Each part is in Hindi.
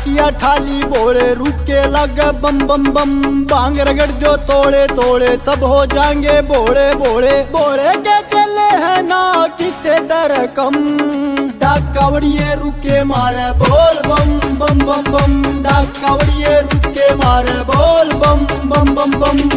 किया ठाली बोले रुक के लग बम बम बम, भांग रगड़ जो तोड़े तोड़े सब हो जाएंगे बोले बोले बोले के चले है ना किसे डर कम। डाक कावड़िए रुके मारे बोल बम बम बम बम, डाक कावड़िए रुके मारे बोल बम बम बम बम।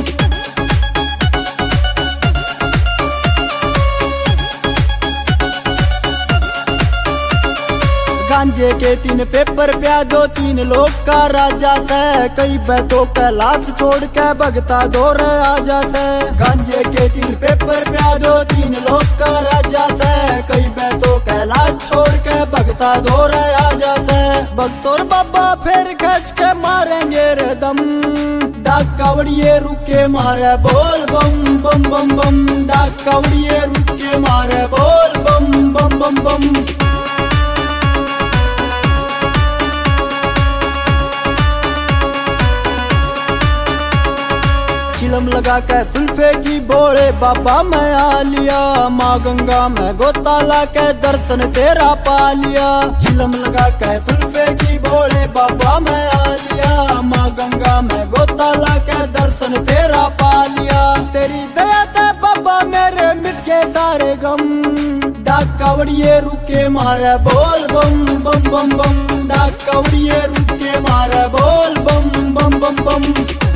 गांजे के 3 पेपर प्या दो 3 लोग का राजा से, कई बैठो कैलाश छोड़ के भगता दौर आजा से। गांजे के 3 पेपर प्या दो 3 लोग का राजा से, कई बैठो कैलाश छोड़ के भगता दौर आजा से। भक्तोर बाबा फिर खच के मारेंगे रे दम, डाक कावड़िए रुके मारे बोल बम बम बम बम, डाक कावड़िए रुके मारे बोल बम बम बम बम। चिलम लगा के सुल्फे की बोले बाबा मैं आ लिया, माँ गंगा में गोता ला के दर्शन तेरा पा लिया। चिलम लगा के सुल्फे की बोले बाबा मैं आ लिया, माँ गंगा में गोता ला के दर्शन तेरा पा लिया। तेरी दया से बाबा मेरे मिट के सारे गम, डाक कावड़िए रुके मारे बोल बम बम बम बम, डाक कावड़िए रुके मारे बोल बम बम बम बम।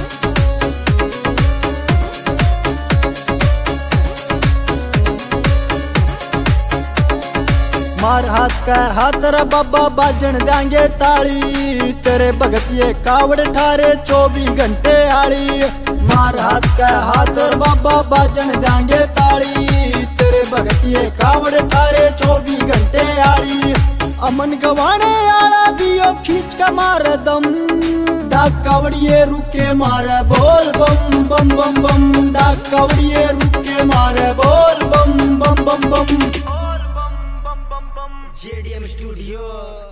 मार हाथ का हाथ रे बाबा बाजन देंगे ताली, तेरे भगतिये कावड़ ठारे 24 घंटे आड़ी। मार हाथ का हाथ रे बाबा बाजन देंगे ताली, तेरे भगतिये कावड़ ठारे 24 घंटे आड़ी। अमन गवाने आला दियो खींच का मारे दम, डाक कावड़िए रुके मारे बोल बम बम बम बम, डाक कावड़िए रुके मारे बोल बम बम बम बम। JDM Studio